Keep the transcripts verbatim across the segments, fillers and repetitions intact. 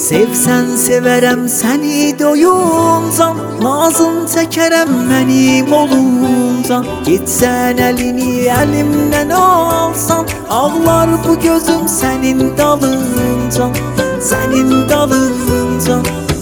Sevsən sevərəm səni doyunca, lazım çəkərəm mənim olunca. Getsən əlini əlimdən alsan, ağlar bu gözüm sənin dalınca, sənin dalınca.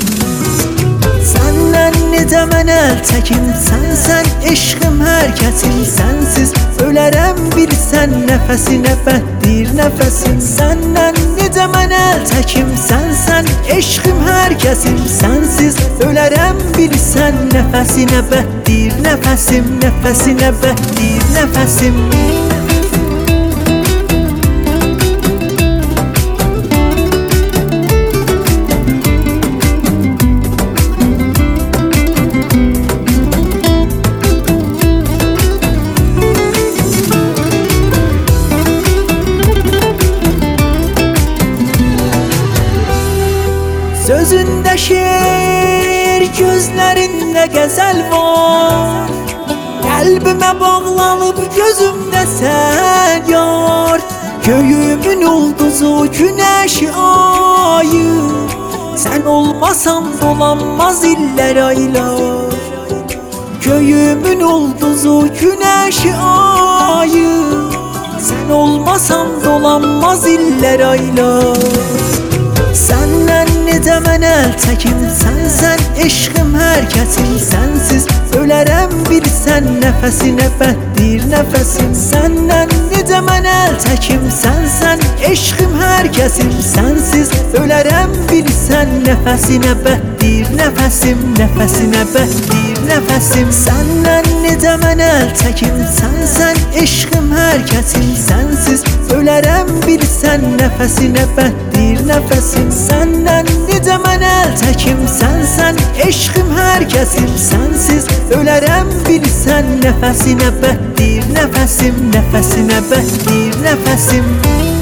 Səndən necə mən əl çəkim, sənsən eşqim hər kəsim. Sənsiz ölərəm bilsən, nəfəsinə bəddir nəfəsim. Səndən necə mən əl çəkim, sənsən eşqim hər kəsim. Sənsiz ölərəm bilsən, nəfəsinə bəddir nəfəsim. Nəfəsinə bəddir nəfəsim. Sözündə şeir, gözlərində qəzəl var. Qəlbimə bağlanıb gözümdə sən yar. Göyümün ulduzu, günəşi ayı. Sən olmasan dolanmaz illər aylar. Göyümün ulduzu, günəşi ayı. Sən olmasan dolanmaz illər aylar. Səndən necə mən əl çəkim, sənsən eşqim hər kəsim. Sənsiz ölərəm bilsən, nəfəsinə bəddir nəfəsim. Səndən necə mən əl çəkim, sənsən eşqim hər kəsim. Sənsiz ölərəm bilsən, nəfəsinə bəddir nəfəsim. Nəfəsinə bəddir nəfəsim. Səndən necə mən əl çəkim, sənsən eşqim hər kəsim. Sənsiz ölərəm bilsən, nəfəsinə bəddir nəfəsim. Səndən necə mən əl çəkim, sənsən eşqim hər kəsim. Sənsiz ölərəm bilsən, nəfəsinə bəddir nəfəsim. Nəfəsinə bəddir nəfəsim.